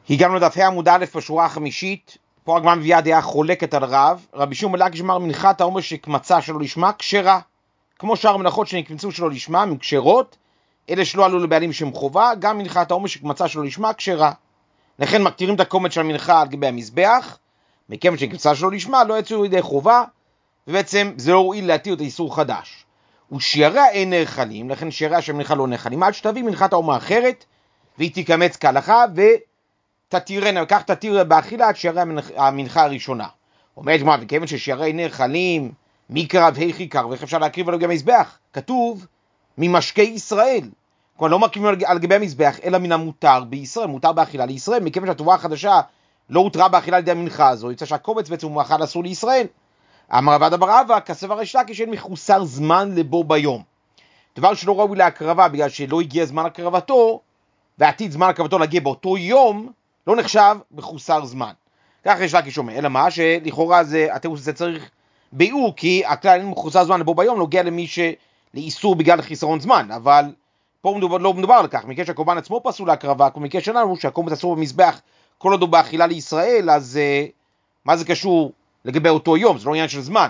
הגענו לדף עמוד א' בשורה החמישית, פה הגמרא מביאה דעה חולקת על רב. רבי שמעון בן לקיש אמר מנחת העומר שקמצה שלא לשמה כשרה, כמו שאר המנחות שנקמצו שלא לשמה הן כשרות, אלה שלא עלו לבעלים שהם חובה, גם מנחת העומר שקמצה שלא לשמה כשרה. לכן מקטירים את הקומץ של המנחה על גבי המזבח, מכיוון שנקמצה שלא לשמה לא יצאו לידי חובה, ובעצם זה לא ראוי להתיר את האיסור חדש. ושייריה אין נאכלים, לכן שייריה של מנחה לא נאכלים, עד שתביא מנחת העומר אחרת והיא תקמץ כהלכה תתירנה, וכך תתיר באכילה עד שיירי המנחה הראשונה. אומרת גמרא, וכיוון ששיירי נאכלים מקרא והכי קר, ואיך אפשר להקריב על גבי המזבח? כתוב ממשקי ישראל. כלומר לא מקריבים על גבי המזבח אלא מן המותר בישראל, מותר באכילה לישראל, מכיוון שהתבואה החדשה לא הותרה באכילה על ידי המנחה הזו, יוצא שהקומץ בעצם הוא מאכל אסור לישראל. אמר רבא בר אבא כסבר ריש לקיש שאין מחוסר זמן לבו ביום, דבר שלא ראוי להקרבה בגלל שלא הגיע זמן הקרבתו, ועתיד זמן הקרבתו להגיע באותו יום לא נחשב בחוסר זמן. כך יש לקיש אומר, אלא מה? שלכאורה התירוץ הזה צריך ביאור, כי הכלל אין מחוסר זמן לבוא ביום נוגע למי שלאיסור בגלל חיסרון זמן, אבל פה לא מדובר על כך, מכיוון שהקורבן עצמו פסול להקרבה, מכיוון שלנו שהקומץ אסור במזבח כל עוד הוא באכילה לישראל, אז מה זה קשור לגבי אותו יום? זה לא עניין של זמן.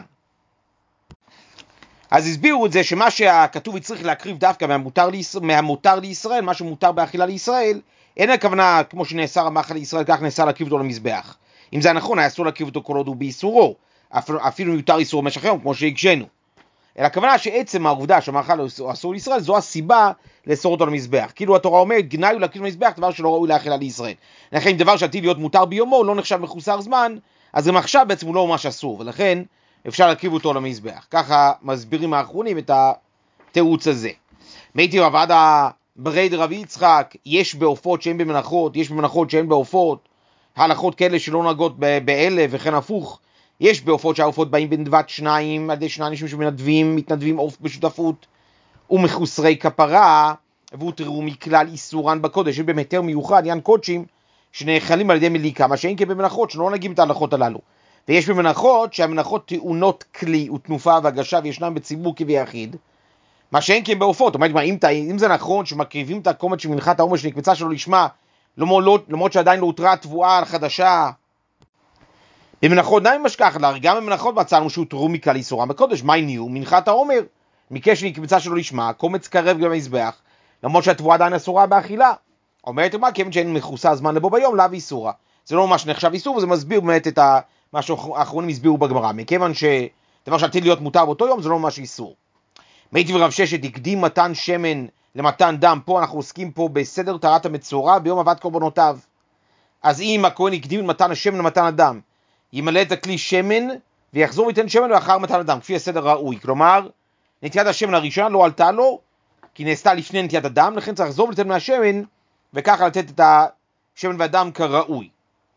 אז הסבירו את זה שמה שהכתוב צריך להקריב דווקא מהמותר לישראל, מה שמותר באכילה לישראל, אין הכוונה כמו שנאסר המאכל לישראל, כך נאסר להקריב אותו למזבח. אם זה נכון, היה אסור להקריב אותו כל עוד הוא באיסורו, אפילו יותר איסור במשך היום, כמו שהקשנו. אלא הכוונה שעצם העובדה שהמאכל אסור לישראל, זו הסיבה לאסור אותו למזבח. כאילו התורה אומרת, גנאי הוא להקריב למזבח, דבר שלא ראוי לאכילה לישראל. לכן אם דבר שעתיד להיות מותר ביומו, לא נחשב מחוסר זמן, אז גם עכשיו בעצם הוא לא ממש אסור, ולכן אפשר להקריב אותו למזבח. ככה מסבירים האחרונים את התירוץ הזה. מייתי רב עדה ברי דרבי יצחק, יש בעופות שאין במנחות, יש במנחות שאין בעופות, הלכות כאלה שלא נגות באלה וכן הפוך. יש בעופות שהעופות באים בנדבת שניים, על ידי שני אנשים מתנדבים עוף בשותפות, ומחוסרי כפרה, והותרו מכלל איסורן בקודש. יש באמת היתר מיוחד, עניין קודשים, שנאכלים על ידי מליקה, מה שאין כבמנחות, שלא נגים את ההלכות הללו. ויש במנחות שהמנחות טעונות כלי ותנופה והגשה וישנם בציבור כביחיד, מה שאין כן בעופות. אומרת, אם זה נכון שמקריבים את הקומץ של מנחת העומר שנקמצה שלא לשמה, למרות שעדיין לא הותרה תבואה חדשה, במנחות די משכח לה, גם במנחות מצאנו שהותרו מכלל איסורם בקודש. מה הניעו? מנחת העומר, מקרה שנקמצה שלא לשמה, קומץ קרב גם במזבח, למרות שהתבואה עדיין אסורה באכילה. אומרת מה? כיוון שאין מכוסה זמן לבוא ביום, לאו איסורה. זה לא ממש נחשב איסור, וזה מסביר באמת את מה שהאחרונים הסבירו בגמרא, מכיוון שדבר שעתיד להיות מותר באותו יום, זה לא ממש איסור. מייתי ורב ששת הקדים מתן שמן למתן דם. פה אנחנו עוסקים פה בסדר טהרת המצורע ביום הבאת קורבנותיו. אז אם הכהן הקדים מתן השמן למתן הדם, ימלא את הכלי שמן ויחזור ויתן שמן לאחר מתן הדם, כפי הסדר ראוי. כלומר, נטיית השמן הראשונה לא עלתה לו, כי נעשתה לפני נטיית הדם, לכן צריך לחזור ולתן מהשמן, וככה לתת את השמן והדם כראוי.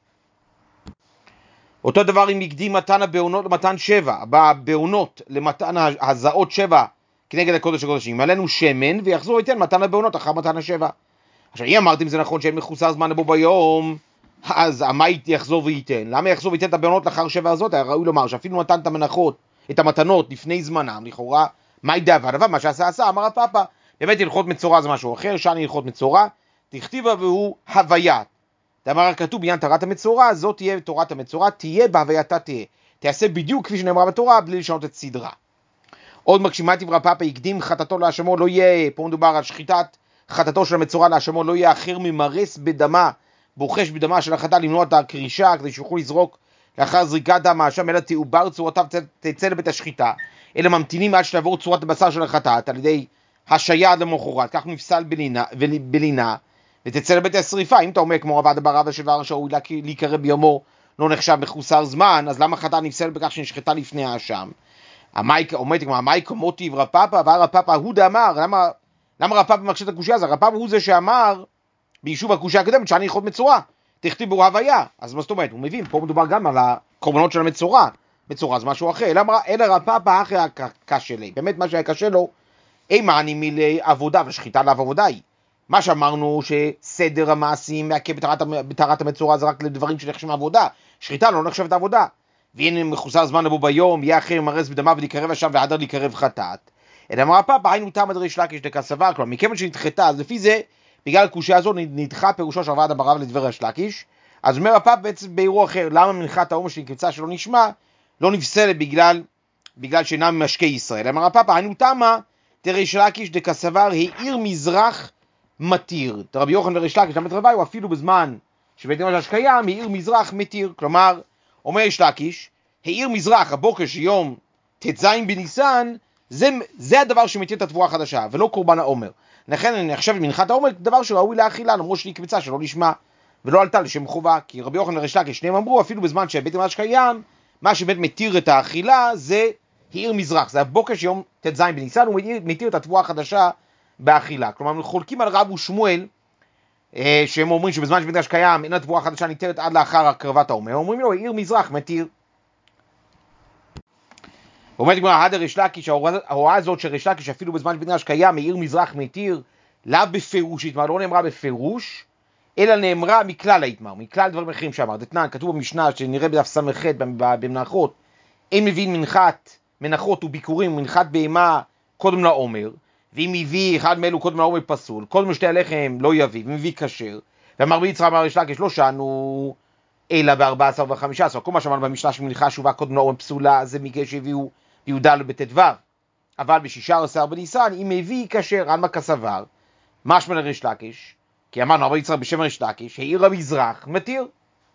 אותו דבר אם הקדים מתן הבעונות למתן שבע, בבעונות למתן הזעות שבע כנגד הקודש הקודשים, עלינו שמן ויחזור ויתן מתן הבעונות אחר מתן השבע. עכשיו, אם אמרתם זה נכון שאין מחוסר זמן לבוא ביום, אז מה יחזור וייתן? למה יחזור וייתן את הבעונות לאחר שבע הזאת? היה ראוי לומר שאפילו נתן את המתנות לפני זמנם, לכאורה, מה ידע? והדבר, מה שעשה, אמר הפאפה, באמת הלכות מצורע זה משהו אחר, שאני הלכות מצורע, תכתיבה והוא הוויה. דאמר הכתוב בעניין תורת המצורע, זאת תהיה תורת המצורע, תהיה בהווייתה תהיה. תעשה בדיוק כפי שנאמרה בתורה, בלי לשנות את סדרה. עוד מגשימה דברי פאפה, הקדים חטאתו להשמו, לא יהיה, פה מדובר על שחיטת חטאתו של המצורע להשמו, לא יהיה אחר ממרס בדמה, בוחש בדמה של החטא למנוע את הקרישה, כדי שיוכלו לזרוק לאחר זריקת דם האשם, אלא תעובר צורתיו תצא לבית השחיטה, אלא ממתינים עד שתעבור צורת הבשר של החטאת, על ידי השיה עד למחרת, כך נפסל בלינה, ותצא לבית השריפה. אם אתה אומר כמו רבא בר אבא שדבר שראוי להיקרא ביומו לא נחשב מחוסר זמן, אז למה חטא נפסל בכך שנשחטה לפני האשם? אומרת כמו המייקו מוטיב רפאפה, והרפאפה הוא דאמר, למה רפאפה מקשה את הקושיה? אז הרפאפה הוא זה שאמר ביישוב הקושיה הקודמת שאני הלכות מצורע, תכתיב בו הוויה. אז מה זאת אומרת? הוא מבין, פה מדובר גם על הקורבנות של המצורע, מצורע זה משהו אחר, אלא רפאפה אחרי הקשה לי, באמת מה שהיה קשה לו, אימה אני מילי עבודה, ושחיטה עליו עבודה היא. מה שאמרנו שסדר המעשים מעכב בטהרת המצורע זה רק לדברים שנחשבים עבודה, שחיטה לא נחשבת עבודה, והנה מחוסר זמן לבוא ביום, יהיה אחר מרס בדמה ולהיקרב השם והדר להיקרב חטאת. אלא אמר הפאפה, היינו טעם ריש לקיש דקסבר, כלומר מכיוון שנדחתה, אז לפי זה בגלל הקושיה הזו נדחה פירושו של ועד המרב לדבר ריש לקיש. אז אומר הפאפ בעצם באירוע אחר, למה מנחת העומר שנקבצה שלא נשמע, לא נפסלת בגלל שאינם ממשקי ישראל. אמר הפאפ, היינו תמה דריש לקיש דקסבר העיר מזרח מתיר. רבי יוחנן וריש לקיש למת רביו אפילו בזמן שבית המדרש קיים, העיר מזרח מתיר. כלומר, אומר ריש לקיש, העיר מזרח הבוקר שיום ט"ז בניסן, זה הדבר שמתיר את התבואה החדשה, ולא קורבן העומר. לכן אני חושב מנחת העומר דבר שראוי לאכילה, למרות שהיא קבצה שלא נשמע, ולא עלתה לשם חובה, כי רבי יוחנן וריש לקיש שניהם אמרו, אפילו בזמן שבית המדרש קיים, מה שבאמת מתיר את האכילה זה העיר מזרח, זה הבוקר שיום ט"ז בניסן, הוא מתיר את התבואה החדשה באכילה. כלומר, הם חולקים על רב ושמואל, שהם אומרים שבזמן שבית המדרש קיים, אין התבואה החדשה ניתרת עד לאחר הקרבת העומר, אומרים לו, העיר מזרח מתיר. אומרת גמרא, הדר ריש לקיש, ההוראה הזאת של ריש לקיש אפילו בזמן שבית המדרש קיים, מעיר מזרח מתיר, לאו בפירוש, לא נאמרה בפירוש, אלא נאמרה מכלל היתמר, מכלל דברים אחרים שאמר. דתנן, כתוב במשנה שנראה בדף ס"ח במנחות, אין מבין מנחות וביקורים, מנחת בהמה קודם לעומר, ואם מביא אחד מאלו קודם לעומר פסול, קודם לשתי הלחם לא יביא, ומביא כשר. ואמר ביצרא אמר ריש לקיש, לא שענו אלא ב14 ו15, כל מה שאמרנו במשנה שמנחה שובה קודם לעומר פסולה, זה מקרה שהביאו בי"ד בט"ו, אבל ב16 בניסן, אם מביא כשר, עלמא כסבר, משמע לריש לקיש, כי אמרנו, אבל יצחק בשם ריש לקיש, העיר המזרח מתיר.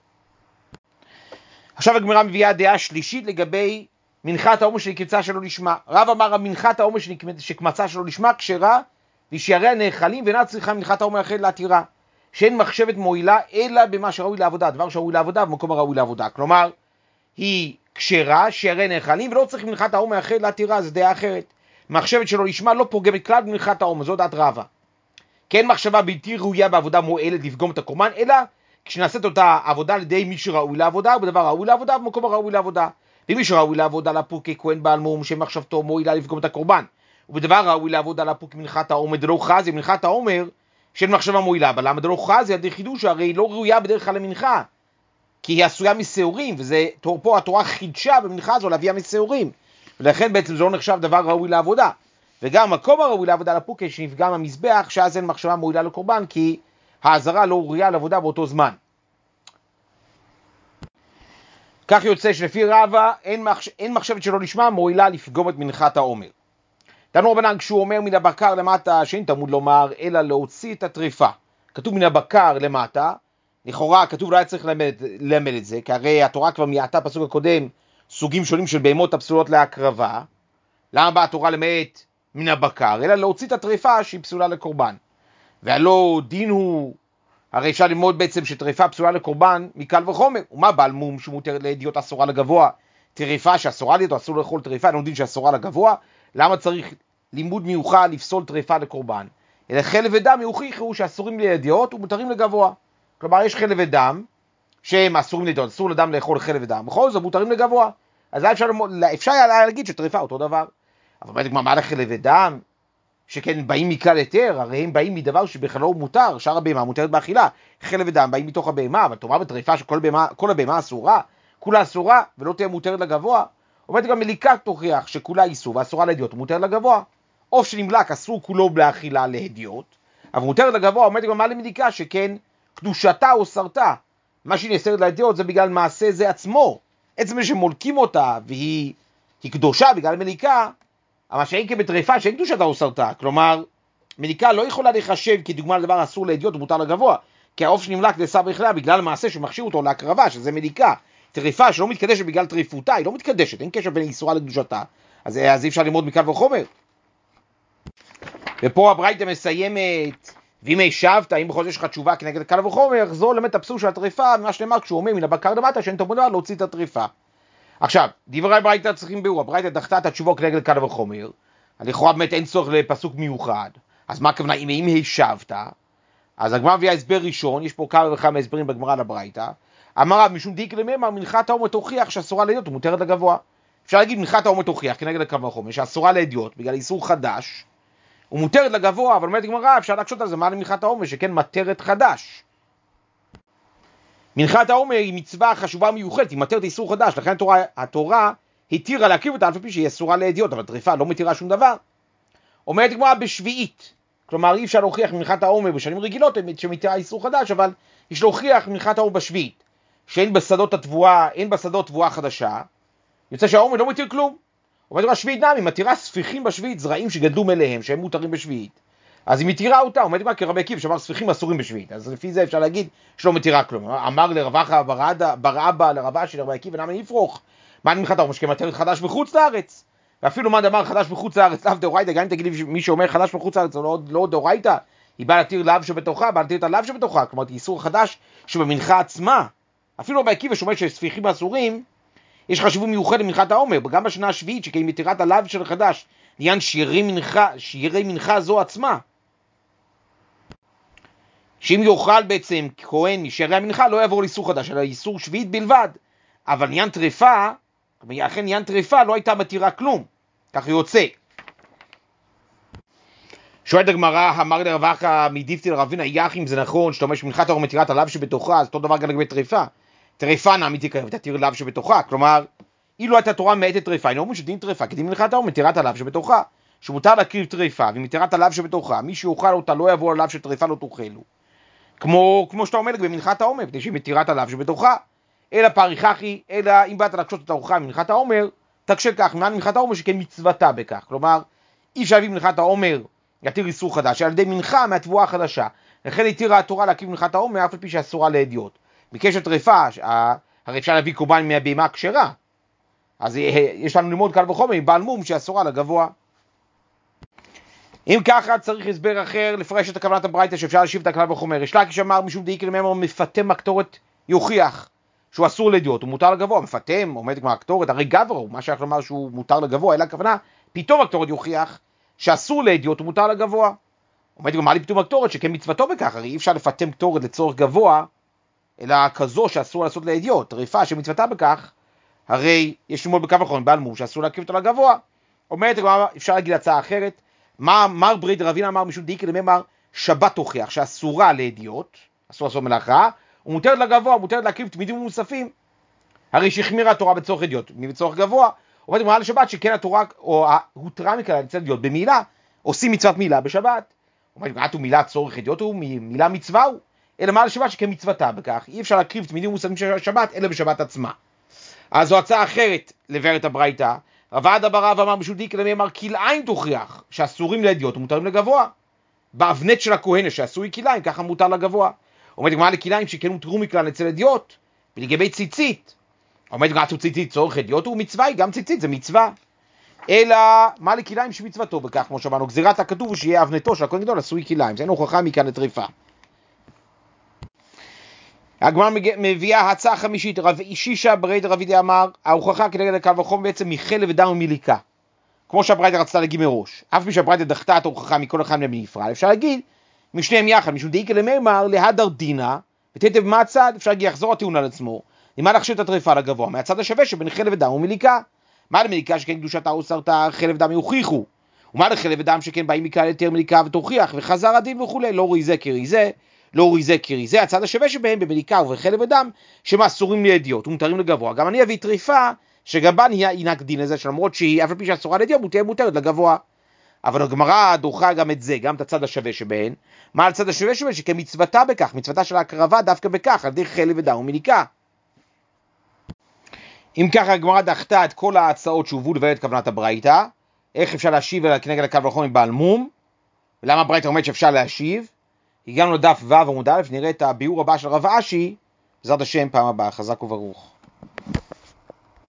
עכשיו הגמרא מביאה דעה שלישית לגבי מנחת העומר שנקבצה שלא נשמע. רב אמר, מנחת העומר שקמצה שלא נשמע כשרה, ושעריה נאכלים ואינה צריכה מנחת העומר אחרת להתירה, שאין מחשבת מועילה אלא במה שראוי לעבודה, דבר שראוי לעבודה במקום הראוי לעבודה. כלומר, היא כשרה, שעריה נאכלים, ולא צריך מנחת העומר אחרת להתירה, זה דעה אחרת. מחשבת שלא נשמע לא פוגמת כלל במנחת העומר, זו דעת רבא. כן מחשבה בלתי ראויה בעבודה מועלת לפגום את הקורבן, אלא כשנעשית אותה עבודה על ידי מי שראוי לעבודה, ובדבר ראוי לעבודה, במקום הראוי לעבודה. ומי שראוי לעבודה לפוק כהן בעל מום, שמחשבתו מועילה לפגום את הקורבן. ובדבר ראוי לעבודה לפוק מנחת העומר, דלא חזי, מנחת העומר של מחשבה מועילה, אבל למה דלא חזי, עד חידוש, הרי היא לא ראויה בדרך כלל למנחה, כי היא עשויה משעורים, וזה פה התורה חידשה במנחה הזו להביאה משעורים, ולכן בעצם זה לא נחשב דבר ראוי לעבודה. וגם מקום הראוי לעבודה לפוקה שנפגע מהמזבח, שאז אין מחשבה מועילה לקורבן, כי העזרה לא ראויה לעבודה באותו זמן. כך יוצא שלפי רבא אין מחשבת שלא נשמע מועילה לפגום את מנחת העומר. תנו רבנן, כשהוא אומר מן הבקר למטה, שאין תמוד לומר אלא להוציא את הטריפה. כתוב מן הבקר למטה, לכאורה כתוב לא היה צריך למד את זה, כי הרי התורה כבר מיעטה פסוק הקודם סוגים שונים של בהמות הפסולות להקרבה. למה באה התורה למעט מן הבקר? אלא להוציא את הטריפה שהיא פסולה לקורבן. והלא דין הוא, הרי אפשר ללמוד בעצם שטריפה פסולה לקורבן מקל וחומר. ומה בעל מום שמותרת להדיוט אסורה לגבוה? טריפה שאסורה להיות, אסור לאכול טריפה, אין דין שאסורה לגבוה. למה צריך לימוד מיוחד לפסול טריפה לקורבן? אלא חלב ודם יוכיחו שאסורים לידיעות ומותרים לגבוה. כלומר יש חלב ודם שהם אסורים לידיעות, אסור לדם לאכול חלב ודם, בכל זאת מותרים לגבוה. אז אפשר היה להגיד שטריפה אותו דבר. אבל באמת מה לחלב ודם שכן באים מכלל היתר? הרי הם באים מדבר שבכלל לא מותר, שאר הבהמה מותרת באכילה. חלב ודם באים מתוך הבהמה, אבל תאמר בטריפה שכל הבהמה אסורה, כולה אסורה ולא תהיה מותרת לגבוה. אומרת גם מליקה תוכיח שכולה איסור ואסורה להדיוט ומותרת לגבוה. עוף שנמלק אסור כולו באכילה להדיוט, אבל מותרת לגבוה. אומרת גם מה למליקה שכן קדושתה או סרתה, מה שהיא נאסרת להדיוט זה בגלל מעשה זה עצמו, עצם שמולקים אותה והיא קדושה בגלל מליקה, אבל שאין כבטריפה שאין קדושתה או סרתה. כלומר מליקה לא יכולה לחשב כדוגמה לדבר אסור להדיוט ומותר לגבוה, כי העוף שנמלק נאסר בכלל בגלל מעשה שמכשיר אותו להקרבה, שזה מליקה. טריפה שלא מתקדשת בגלל טריפותה, היא לא מתקדשת, אין קשר בין איסורה לקדושתה, אז אי אפשר ללמוד מקל וחומר. ופה הברייתא מסיימת, ואם השבת, אם בכל זאת יש לך תשובה כנגד קל וחומר, זו למד הפסול של הטריפה, ממה שנאמר כשהוא אומר מן הבקר למטה, שאין תמוד להוציא את הטריפה. עכשיו, דברי ברייתא צריכים ביאור, הברייתא דחתה את התשובה כנגד קל וחומר, לכאורה באמת אין צורך לפסוק מיוחד, אז מה הכוונה אם השבת? אז הגמרא מביאה הסבר ראשון, יש פה כמה וכמה הסברים בגמרא לברייתא. אמר רב משום דיק למאמר מנחת העומר תוכיח שאסורה להדיוט ומותרת לגבוה. אפשר להגיד מנחת העומר תוכיח כנגד הקל וחומר שאסורה להדיוט בגלל איסור חדש ומותרת לגבוה, אבל אומרת גמרא אפשר להקשות על זה מה למנחת העומר שכן מתרת חדש. מנחת העומר היא מצווה חשובה מיוחדת, היא מתרת איסור חדש, לכן התורה התירה להקריב אותה אף על פי שהיא אסורה להדיוט, אבל טריפה לא מתירה שום דבר. אומרת גמרא בשביעית, כלומר, אי אפשר להוכיח מנחת העומר בשנים רגילות שמתירה איסור חדש, אבל יש להוכיח מנחת העומר בשביעית, שאין בשדות התבואה, אין בשדות תבואה חדשה, יוצא שהעומר לא מתיר כלום. אומרת לה, שביעית נמי, מתירה ספיחים בשביעית, זרעים שגדלו מלאהם, שהם מותרים בשביעית. אז היא מתירה אותה, אומרת לה, כרבי עקיבא שאמר ספיחים אסורים בשביעית. אז לפי זה אפשר להגיד שלא מתירה כלום. אמר לרב אחא בר אבא לרב אשי לרבי עקיבא נמי יפרוך. מה מנחת העומר שכמתיר חדש בחוץ לארץ? ואפילו מה דאמר חדש בחוץ לארץ, לאו דאורייתא, גם אם תגיד לי מי שאומר חדש בחוץ לארץ, זה לא דאורייתא, היא באה להתיר לאו שבתוכה, באה להתיר את הלאו שבתוכה, כלומר, איסור חדש שבמנחה עצמה. אפילו רבי עקיבא שאומר שספיחים אסורים, יש חשיבות מיוחדת למנחת העומר, גם בשנה השביעית, שכי מתירת הלאו של חדש, לעניין שירי מנחה זו עצמה. שאם יאכל בעצם כהן משירי המנחה, לא יעבור לאיסור חדש, אלא איסור שביעית בלבד. אבל עניין טרפה, אכן עניין טרפה לא הייתה מתירה כלום. כך יוצא. שואלת הגמרא, אמר לרב אחא מדיפתי לרבינה יחים, זה נכון, שאתה אומר שמנחת העומר מתירת הלאו שבתוכה, אז אותו דבר גם לגבי טרפה. טרפה נעמי תקרב, תתיר לאו שבתוכה. כלומר, אילו הייתה תורה מעטת טרפה, היינו אומרים שדין טרפה, כדין מנחת העומר מתירת הלאו שבתוכה. שמותר להקריב טרפה, ומתירת הלאו שבתוכה, מי שיאכל אותה לא יבוא עליו שטרפה לא תאכלו. כמו שאתה אומר במנחת העומר, כדי שהיא מתירת הלאו שבתוכה. אלא פריחכי, אלא אם באת להקשות את הארוחה ממנחת העומר, תקשה כך, מנחת העומר שכן מצוותה בכך. כלומר, אי אפשר להביא מנחת העומר יתיר איסור חדש, על ידי מנחה מהתבואה החדשה. לכן התירה התורה להקריב מנחת העומר, אף על פי שאסורה לאדיוט. בקשר טרפה, הרי אפשר להביא קורבן מהבהמה הכשרה. אז יש לנו ללמוד קל וחומר מבעל מום שאסורה לגבוה. אם ככה צריך הסבר אחר לפרש את הכוונת הברייתא שאפשר להשיב את הקל וחומר. יש לקיש אמר משום דאיקל ממר מפתם הקטורת יוכיח שהוא אסור לאדיוט, הוא מותר לגבוה. מפתם, עומד כמו הקטורת, הרי גבר הוא, מה שייך לומר שהוא מותר לגבוה, אלא הכוונה, פתאום הקטורת יוכיח שאסור לאדיוט, הוא מותר לגבוה. עומד כמו מה לי פתאום הקטורת שכן מצוותו בכך, הרי אי אפשר לפתם קטורת לצורך גבוה, אלא כזו שאסור לעשות לאדיוט, טרפה שמצוותה בכך, הרי יש ללמוד בקו אחרון בעל מום שאסור להקיף אותו לגבוה. אומרת, אפשר להגיד הצעה אחרת, מה מר ברית רבינה אמר משום דאיקל ממר שבת תוכיח שאסורה לאדיוט, אסור לעשות מלאכה, ומותרת לגבוה, מותרת להקריב תמידים ומוספים. הרי שהחמירה התורה בצורך אדיוט, בצורך גבוה. אומרת גמרא לשבת שכן התורה, או הותרה מכלל אצל אדיוט במילה, עושים מצוות מילה בשבת. אומרת גמרא, מילה צורך אדיוט הוא מילה מצווה הוא. אלא מה לשבת שכן מצוותה בכך, אי אפשר להקריב תמידים ומוספים של שבת, אלא בשבת עצמה. אז זו הצעה אחרת לבאר את הברייתא. רב עדה בר אבא אמר משום דאיקל ממר כלאיים תוכיח שאסורים לאדיוט ומותרים לגבוה. באבנט של הכהן שעשוי כלאיים, ככה מותר לגבוה. אומרת גמרא לכלאיים שכן הותרו מכלל אצל אדיוט. ולגבי ציצית, אומרת גמרא ציצית צורך אדיוט הוא מצווה, גם ציצית זה מצווה. אלא מה לכלאיים שמצוותו בכך, כמו שאמרנו, גזירת הכתוב הוא שיהיה אבנתו של הכהן גדול עשוי כלאיים, זה אין הוכחה מכאן לטריפה. הגמרא מביאה הצעה חמישית, רב שישא ברייתא רבידי אמר, ההוכחה כנגד הקל וחומר בעצם מחלב ודם ומיליקה. כמו שהברייתא רצתה להגיד מראש. אף מי שהברייתא דחתה את ההוכחה מכל אחד מהם בנפרד, אפשר להגיד משניהם יחד, משום דאיקל ממר להדר דינא, ותתב מהצד, אפשר להגיד יחזור הטיעון על עצמו, למה להכשיר את הטרפה לגבוה, מהצד השווה שבין חלב ודם ומיליקה. מה למיליקה שכן קדושתה אוסרתה חלב ודם יוכיחו, ומה לחלב ודם שכן באים מכלל יותר מיליקה ותוכיח, וחזר הדין וכולי, לא רואה זה כרי זה. לא אורי זה כרי זה, הצד השווה שבהם במיליקה ובחלב ודם שמאסורים לאדיוט ומותרים לגבוה. גם אני אביא טריפה שגם בה ינהג דין הזה, שלמרות שהיא אף על פי שאסורה לאדיוט תהיה מותרת לגבוה. אבל הגמרא דוחה גם את זה, גם את הצד השווה שבהן. מה על הצד השווה שבהן? שכמצוותה בכך, מצוותה של ההקרבה דווקא בכך, על ידי חלב ודם ומיליקה. אם ככה הגמרא דחתה את כל ההצעות שהובאו לבאר את כוונת הברייתא, איך אפשר להשיב אליה כנגד הקל וחומר בעל מום, ולמה הברייתא אומרת שאפשר להשיב. הגענו לדף ו' עמוד א', נראה את הביאור הבא של רב אשי, בעזרת השם פעם הבאה, חזק וברוך.